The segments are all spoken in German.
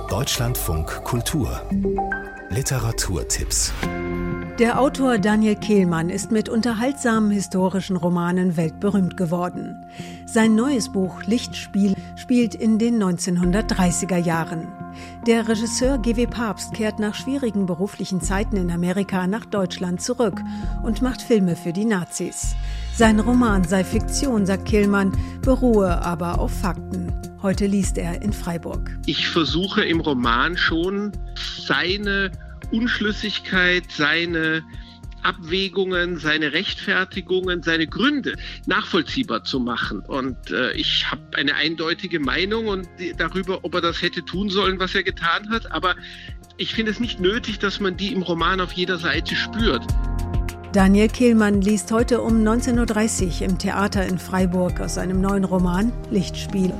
Deutschlandfunk Kultur Literaturtipps. Der Autor Daniel Kehlmann ist mit unterhaltsamen historischen Romanen weltberühmt geworden. Sein neues Buch Lichtspiel spielt in den 1930er Jahren. Der Regisseur G.W. Pabst kehrt nach schwierigen beruflichen Zeiten in Amerika nach Deutschland zurück und macht Filme für die Nazis. Sein Roman sei Fiktion, sagt Kehlmann, beruhe aber auf Fakten. Heute liest er in Freiburg. Ich versuche im Roman schon seine Unschlüssigkeit, seine Abwägungen, seine Rechtfertigungen, seine Gründe nachvollziehbar zu machen. Und ich habe eine eindeutige Meinung darüber, ob er das hätte tun sollen, was er getan hat. Aber ich finde es nicht nötig, dass man die im Roman auf jeder Seite spürt. Daniel Kehlmann liest heute um 19.30 Uhr im Theater in Freiburg aus seinem neuen Roman Lichtspiel.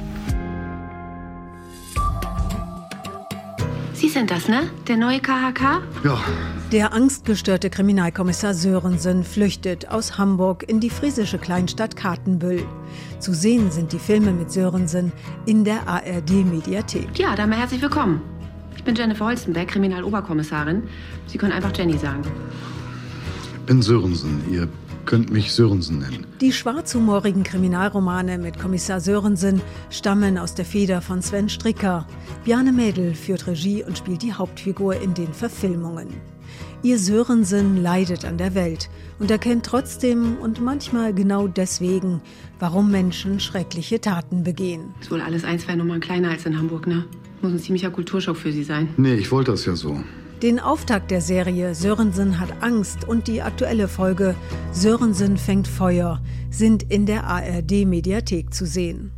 Sie sind das, ne? Der neue KHK? Ja. Der angstgestörte Kriminalkommissar Sörensen flüchtet aus Hamburg in die friesische Kleinstadt Kartenbüll. Zu sehen sind die Filme mit Sörensen in der ARD-Mediathek. Ja, dann mal herzlich willkommen. Ich bin Jennifer Holstenberg, Kriminaloberkommissarin. Sie können einfach Jenny sagen. Ich bin Sörensen. Ihr könnt mich Sörensen nennen. Die schwarzhumorigen Kriminalromane mit Kommissar Sörensen stammen aus der Feder von Sven Stricker. Bjarne Mädel führt Regie und spielt die Hauptfigur in den Verfilmungen. Ihr Sörensen leidet an der Welt und erkennt trotzdem und manchmal genau deswegen, warum Menschen schreckliche Taten begehen. Ist wohl alles 1, 2 Nummern kleiner als in Hamburg, ne? Muss ein ziemlicher Kulturschock für Sie sein. Nee, ich wollte das ja so. Den Auftakt der Serie Sörensen hat Angst und die aktuelle Folge Sörensen fängt Feuer sind in der ARD-Mediathek zu sehen.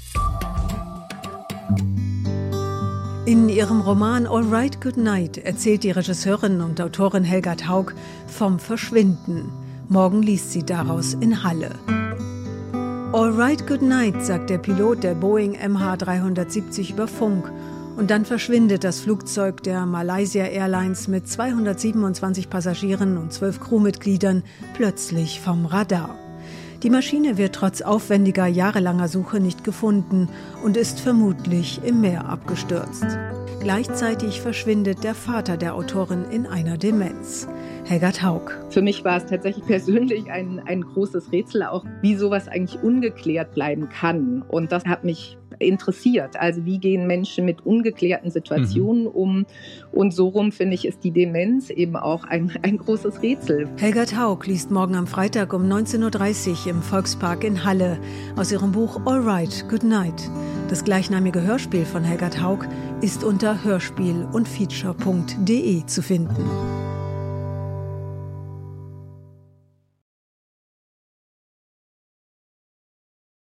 In ihrem Roman All Right, Good Night erzählt die Regisseurin und Autorin Helga Taug vom Verschwinden. Morgen liest sie daraus in Halle. All Right, Good Night, sagt der Pilot der Boeing MH370 über Funk. Und dann verschwindet das Flugzeug der Malaysia Airlines mit 227 Passagieren und 12 Crewmitgliedern plötzlich vom Radar. Die Maschine wird trotz aufwendiger, jahrelanger Suche nicht gefunden und ist vermutlich im Meer abgestürzt. Gleichzeitig verschwindet der Vater der Autorin in einer Demenz. Helga Taug. Für mich war es tatsächlich persönlich ein großes Rätsel, auch wie sowas eigentlich ungeklärt bleiben kann. Und das hat mich interessiert. Also wie gehen Menschen mit ungeklärten Situationen um? Und so rum, finde ich, ist die Demenz eben auch ein großes Rätsel. Helga Taug liest morgen am Freitag um 19.30 Uhr im Volkspark in Halle aus ihrem Buch All Right, Good Night. Das gleichnamige Hörspiel von Helga Taug ist unter hörspiel- und feature.de zu finden.